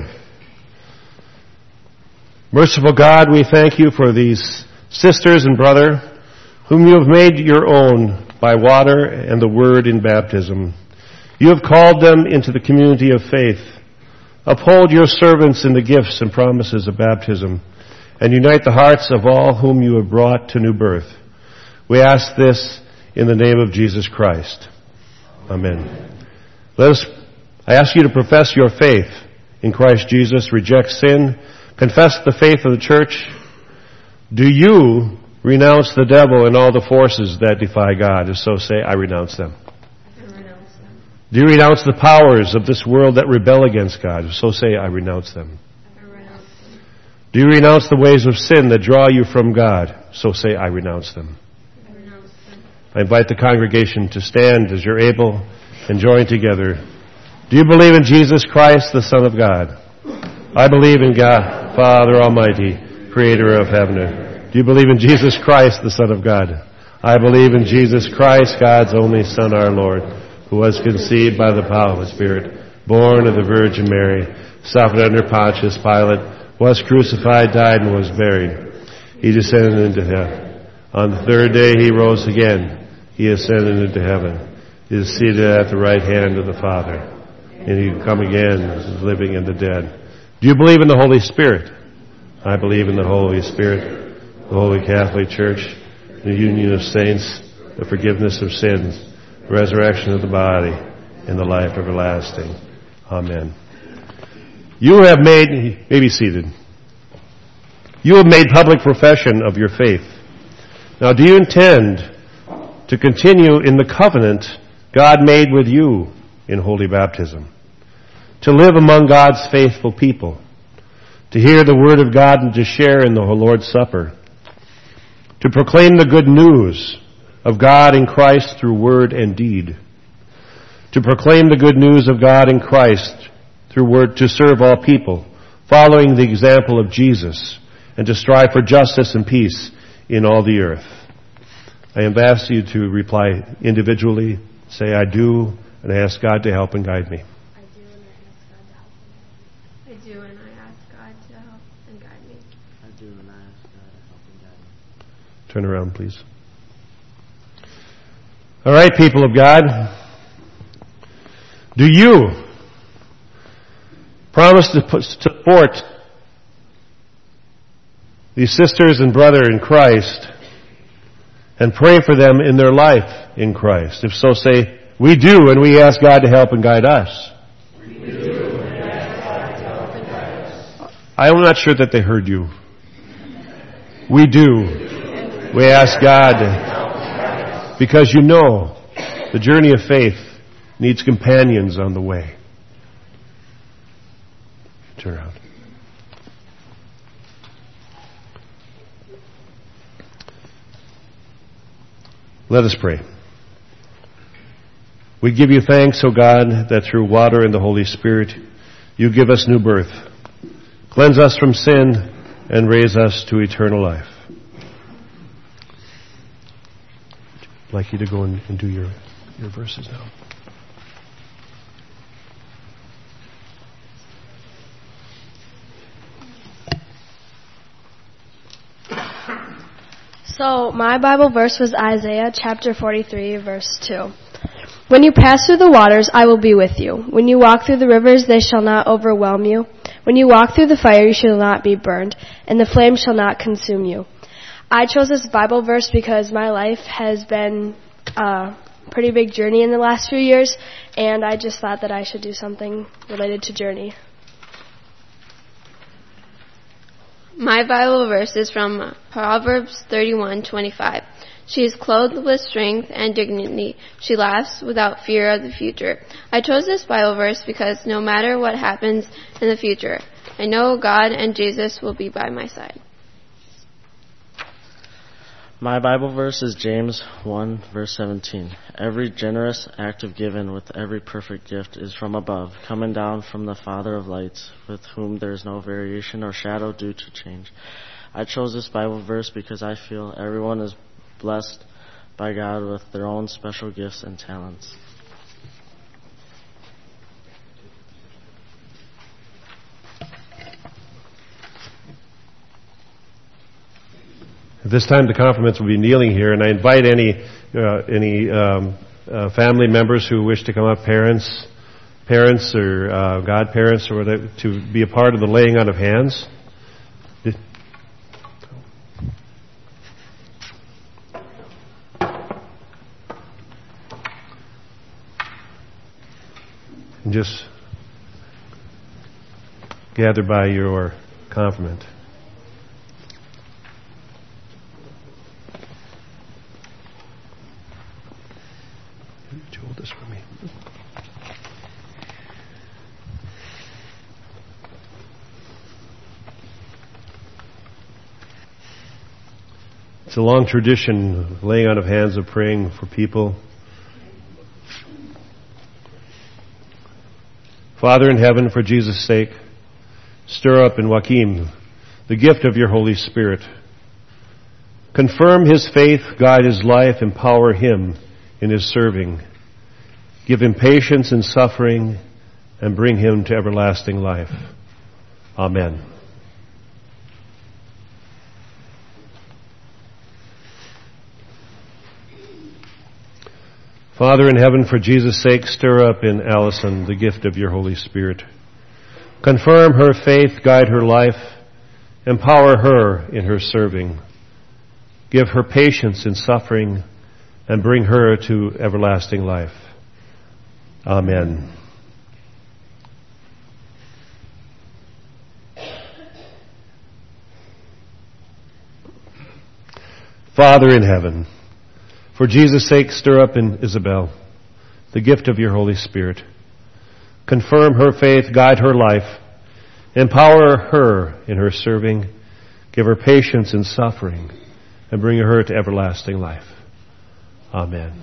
[SPEAKER 1] Merciful God, we thank you for these sisters and brother whom you have made your own by water and the word in baptism. You have called them into the community of faith. Uphold your servants in the gifts and promises of baptism, and unite the hearts of all whom you have brought to new birth. We ask this in the name of Jesus Christ. Amen. Let us, I ask you to profess your faith in Christ Jesus, reject sin, confess the faith of the church. Do you renounce the devil and all the forces that defy God? If so, say, I renounce them.
[SPEAKER 3] I renounce them.
[SPEAKER 1] Do you renounce the powers of this world that rebel against God? If so, say, I renounce them.
[SPEAKER 3] I renounce them.
[SPEAKER 1] Do you renounce the ways of sin that draw you from God? So say, I renounce them.
[SPEAKER 3] I renounce them.
[SPEAKER 1] I invite the congregation to stand as you're able and join together. Do you believe in Jesus Christ, the Son of God? I believe in God, Father Almighty, creator of heaven and earth. Do you believe in Jesus Christ, the Son of God? I believe in Jesus Christ, God's only Son, our Lord, who was conceived by the power of the Spirit, born of the Virgin Mary, suffered under Pontius Pilate, was crucified, died, and was buried. He descended into heaven. On the third day he rose again. He ascended into heaven. He is seated at the right hand of the Father. And he will come again as living and the dead. Do you believe in the Holy Spirit? I believe in the Holy Spirit, the Holy Catholic Church, the union of saints, the forgiveness of sins, the resurrection of the body, and the life everlasting. Amen. You have made, you may be seated. You have made public profession of your faith. Now, do you intend to continue in the covenant God made with you in holy baptism? To live among God's faithful people, to hear the word of God and to share in the Lord's Supper, to proclaim the good news of God in Christ through word and deed, to proclaim the good news of God in Christ through word, to serve all people, following the example of Jesus, and to strive for justice and peace in all the earth. I have asked you to reply individually, say, I do, and ask God to help and guide me.
[SPEAKER 3] I do, and I ask God to help and guide me.
[SPEAKER 4] I do, and I ask God to help and guide me.
[SPEAKER 1] Turn around, please. All right, people of God. Do you promise to support these sisters and brother in Christ and pray for them in their life in Christ? If so, say, we do, and we ask God to help and guide us.
[SPEAKER 5] We do, and we ask God to help and guide us.
[SPEAKER 1] I'm not sure that they heard you. We do. We ask God, because you know the journey of faith needs companions on the way. Turn around. Let us pray. We give you thanks, O God, that through water and the Holy Spirit you give us new birth. Cleanse us from sin and raise us to eternal life. I'd like you to go and, and do your, your verses now.
[SPEAKER 2] So my Bible verse was Isaiah chapter forty-three, verse two. When you pass through the waters, I will be with you. When you walk through the rivers, they shall not overwhelm you. When you walk through the fire, you shall not be burned, and the flame shall not consume you. I chose this Bible verse because my life has been a pretty big journey in the last few years, and I just thought that I should do something related to journey.
[SPEAKER 3] My Bible verse is from Proverbs thirty-one twenty-five. She is clothed with strength and dignity. She laughs without fear of the future. I chose this Bible verse because no matter what happens in the future, I know God and Jesus will be by my side.
[SPEAKER 4] My Bible verse is James one, verse seventeen. Every generous act of giving with every perfect gift is from above, coming down from the Father of lights, with whom there is no variation or shadow due to change. I chose this Bible verse because I feel everyone is blessed by God with their own special gifts and talents.
[SPEAKER 1] At this time, the compliments will be kneeling here, and I invite any uh, any um, uh, family members who wish to come up, parents, parents or uh, godparents, or whatever, to be a part of the laying on of hands. And just gather by your compliment. Hold this for me. It's a long tradition, laying on of hands of praying for people. Father in heaven, for Jesus' sake, stir up in Joaquin the gift of your Holy Spirit. Confirm his faith, guide his life, empower him in his serving. Give him patience in suffering, and bring him to everlasting life. Amen. Father in heaven, for Jesus' sake, stir up in Allison the gift of your Holy Spirit. Confirm her faith, guide her life, empower her in her serving. Give her patience in suffering, and bring her to everlasting life. Amen. Father in heaven, for Jesus' sake, stir up in Isabel the gift of your Holy Spirit. Confirm her faith, guide her life, empower her in her serving, give her patience in suffering, and bring her to everlasting life. Amen.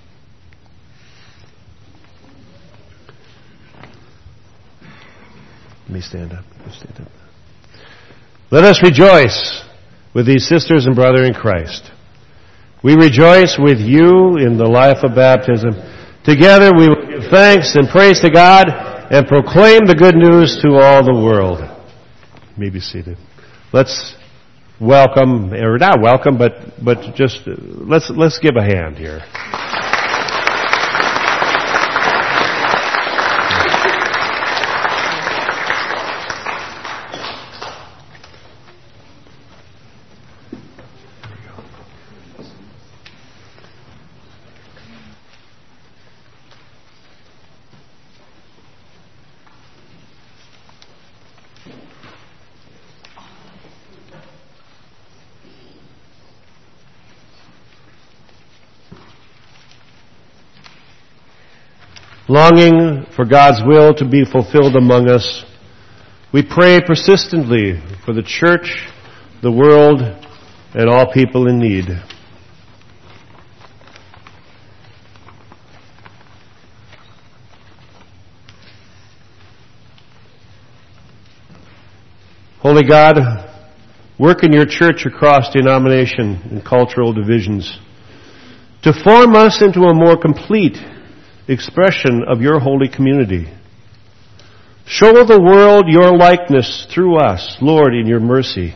[SPEAKER 1] Let me stand up. Let me stand up. Let us rejoice with these sisters and brother in Christ. We rejoice with you in the life of baptism. Together we will give thanks and praise to God and proclaim the good news to all the world. You may be seated. Let's welcome, or not welcome, but but just let's let's give a hand here. Longing for God's will to be fulfilled among us, we pray persistently for the church, the world, and all people in need. Holy God, work in your church across denomination and cultural divisions to form us into a more complete expression of your holy community. Show the world your likeness through us, Lord, in your mercy.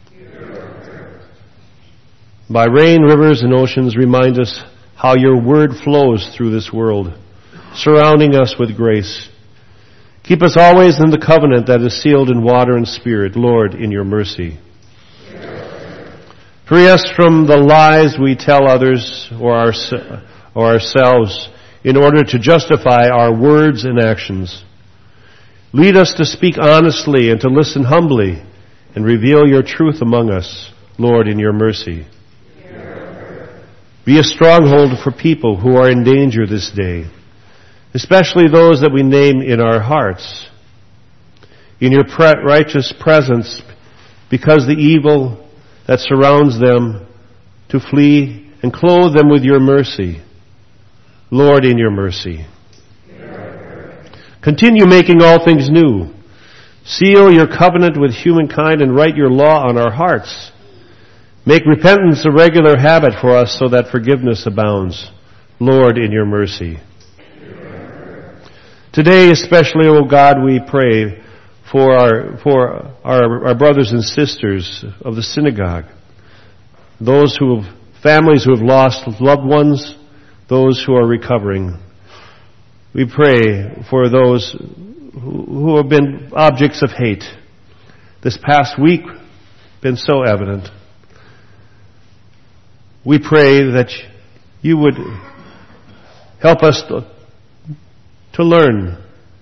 [SPEAKER 1] By rain, rivers, and oceans, remind us how your word flows through this world, surrounding us with grace. Keep us always in the covenant that is sealed in water and spirit, Lord, in your mercy. Free us from the lies we tell others or, our, or ourselves in order to justify our words and actions. Lead us to speak honestly and to listen humbly and reveal your truth among us, Lord, in your mercy. Be a stronghold for people who are in danger this day, especially those that we name in our hearts. In your pre- righteous presence, because the evil that surrounds them to flee, and clothe them with your mercy. Lord, in your mercy. Continue making all things new. Seal your covenant with humankind and write your law on our hearts. Make repentance a regular habit for us so that forgiveness abounds. Lord, in your mercy. Today, especially, O God, we pray for our for our, our brothers and sisters of the synagogue, those who have families who have lost loved ones, those who are recovering. We pray for those who, who have been objects of hate. This past week, been so evident. We pray that you would help us to, to learn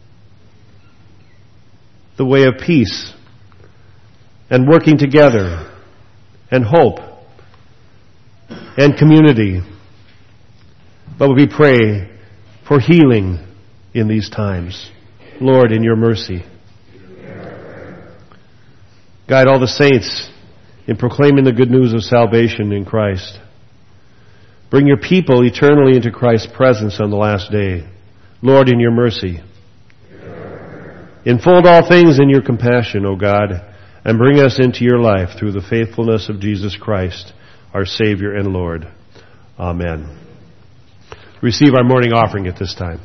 [SPEAKER 1] the way of peace and working together and hope and community. But we pray for healing in these times. Lord, in your mercy. Guide all the saints in proclaiming the good news of salvation in Christ. Bring your people eternally into Christ's presence on the last day. Lord, in your mercy. Enfold all things in your compassion, O God, and bring us into your life through the faithfulness of Jesus Christ, our Savior and Lord. Amen. Receive our morning offering at this time.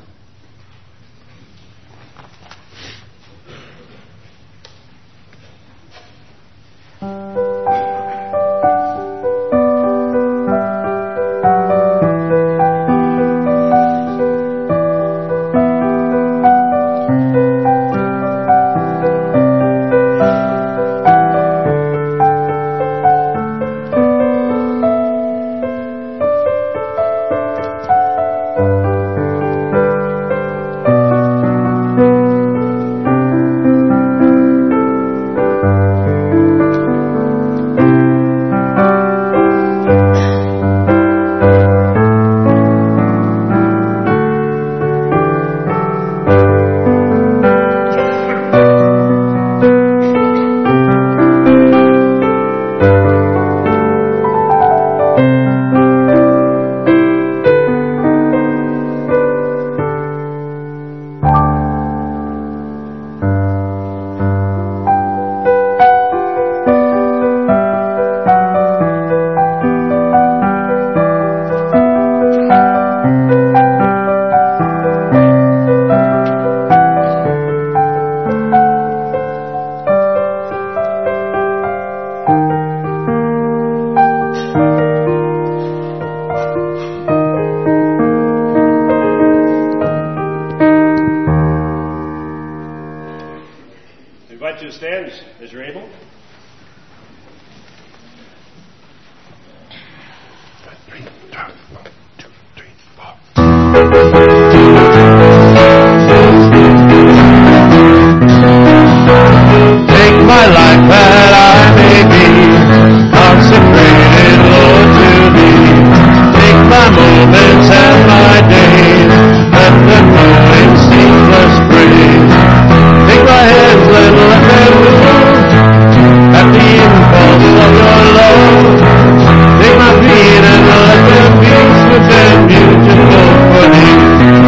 [SPEAKER 9] Take my feet and let them be swift and beautiful for thee.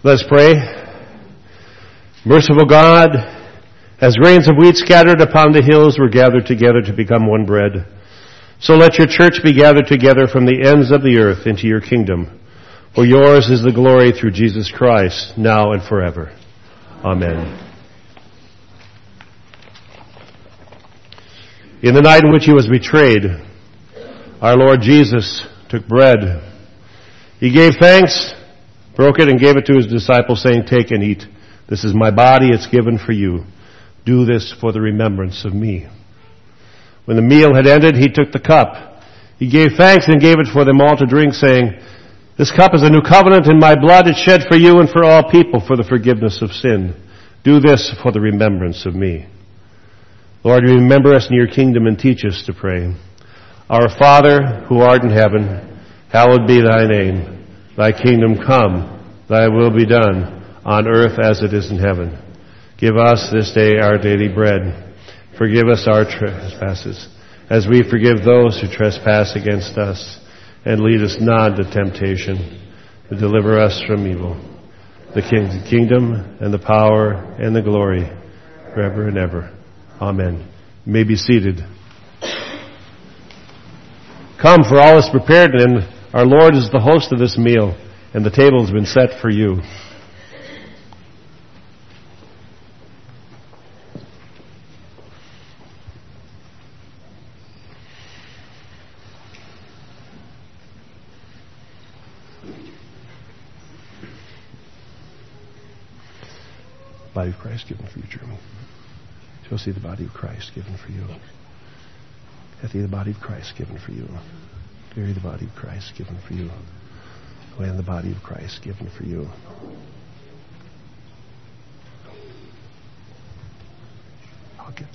[SPEAKER 1] Let's pray. Merciful God, as grains of wheat scattered upon the hills were gathered together to become one bread, so let your church be gathered together from the ends of the earth into your kingdom. For yours is the glory through Jesus Christ, now and forever. Amen. In the night in which he was betrayed, our Lord Jesus took bread. He gave thanks, broke it, and gave it to his disciples, saying, "Take and eat. This is my body, it's given for you. Do this for the remembrance of me." When the meal had ended, he took the cup. He gave thanks and gave it for them all to drink, saying, "This cup is a new covenant in my blood. It's shed for you and for all people for the forgiveness of sin. Do this for the remembrance of me." Lord, remember us in your kingdom and teach us to pray. Our Father, who art in heaven, hallowed be thy name. Thy kingdom come, thy will be done, on earth as it is in heaven. Give us this day our daily bread. Forgive us our trespasses, as we forgive those who trespass against us. And lead us not into temptation, but deliver us from evil. The kingdom and the power and the glory, forever and ever. Amen. You may be seated. Come, for all is prepared, and our Lord is the host of this meal, and the table has been set for you. Body of Christ given for you, Jeremy. Shall see the body of Christ given for you. Kathy, the body of Christ given for you. Gary, the body of Christ given for you. Land, the body of Christ given for you. I'll get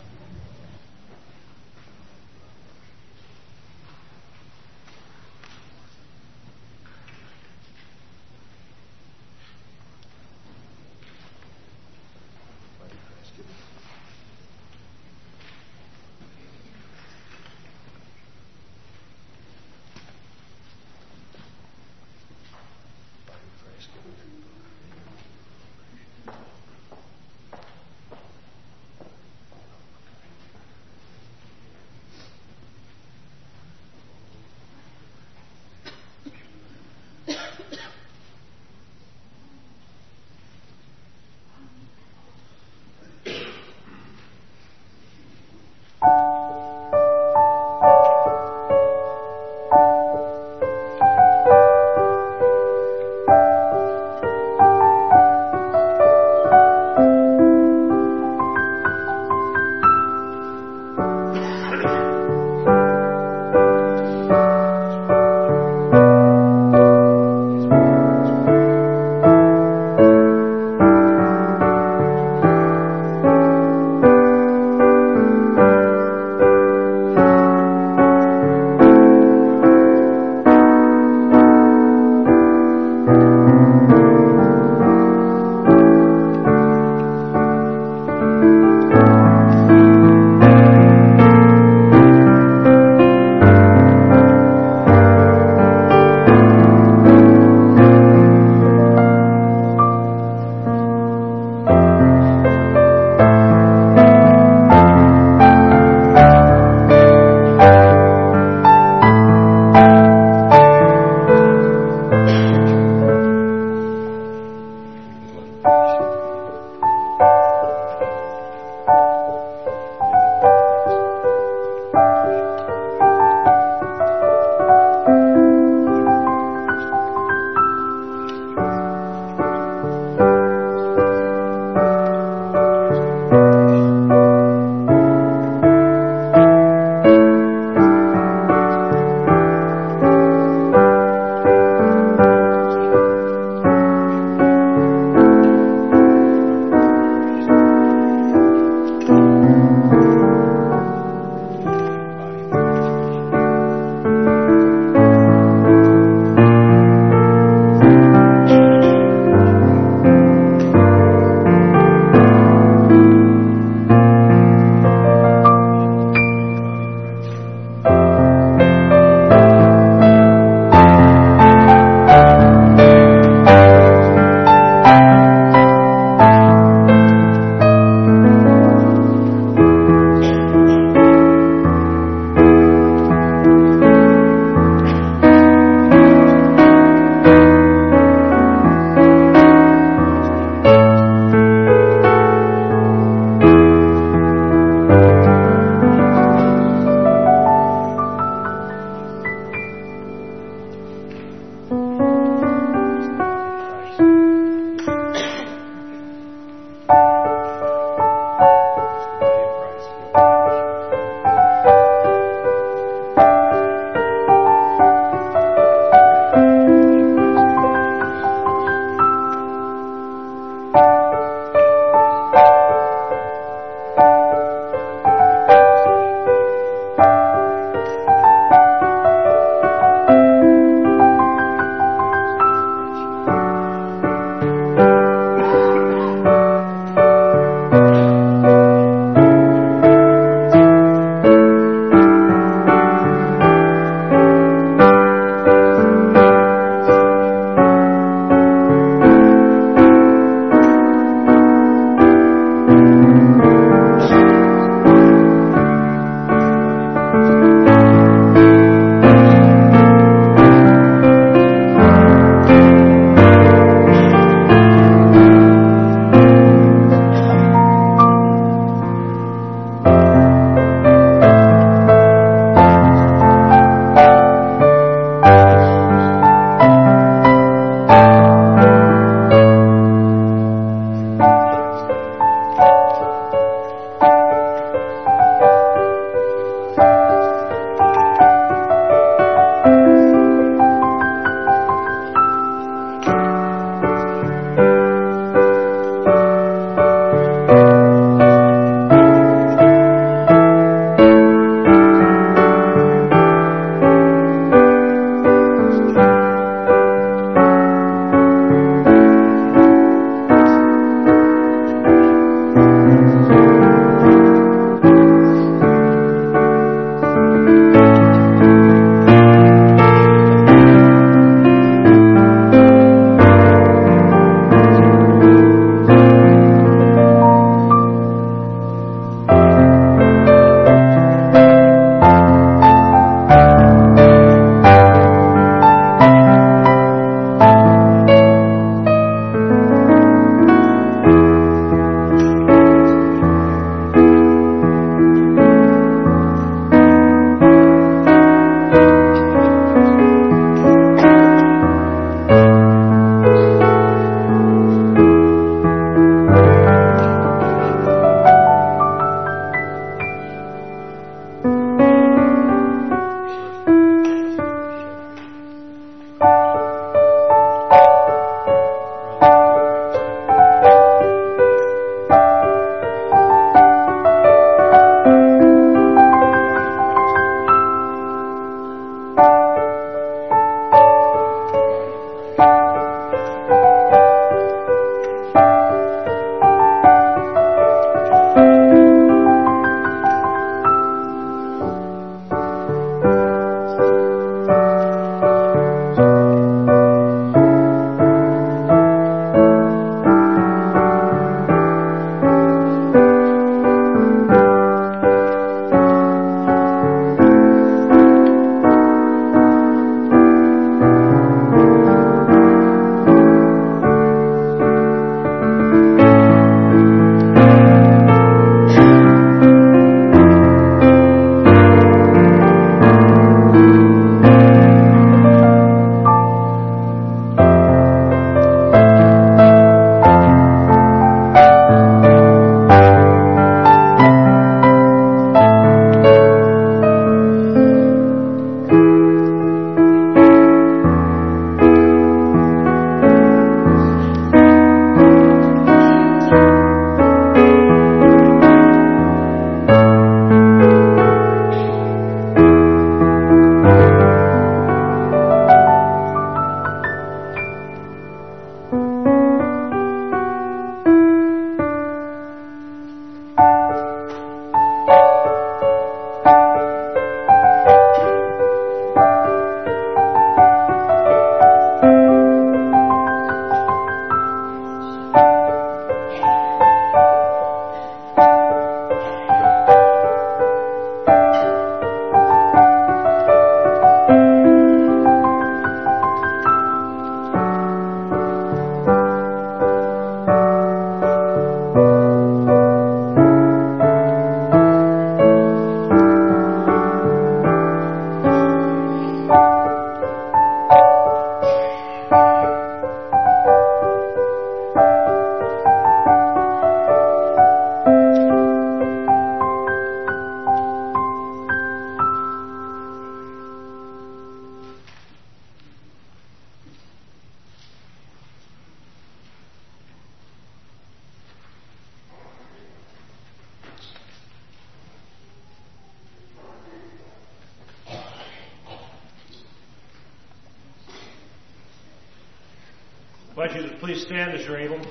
[SPEAKER 1] I invite you to please stand as you're able.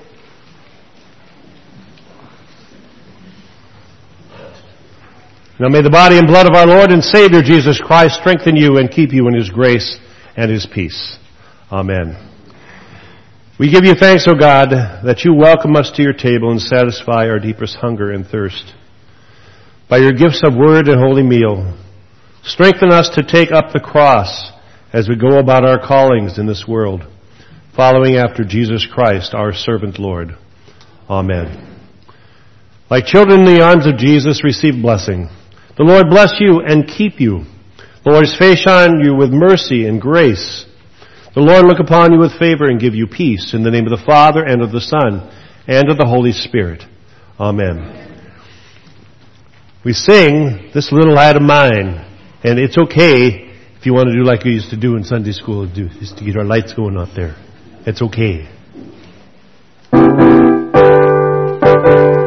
[SPEAKER 1] Now may the body and blood of our Lord and Savior Jesus Christ strengthen you and keep you in His grace and His peace. Amen. We give you thanks, O God, that you welcome us to your table and satisfy our deepest hunger and thirst. By your gifts of word and holy meal, strengthen us to take up the cross as we go about our callings in this world, following after Jesus Christ, our servant Lord. Amen. Like children in the arms of Jesus, receive blessing. The Lord bless you and keep you. The Lord's face shine on you with mercy and grace. The Lord look upon you with favor and give you peace. In the name of the Father, and of the Son, and of the Holy Spirit. Amen. We sing This Little Light of Mine, and it's okay if you want to do like we used to do in Sunday school, do just to get our lights going up there. It's okay.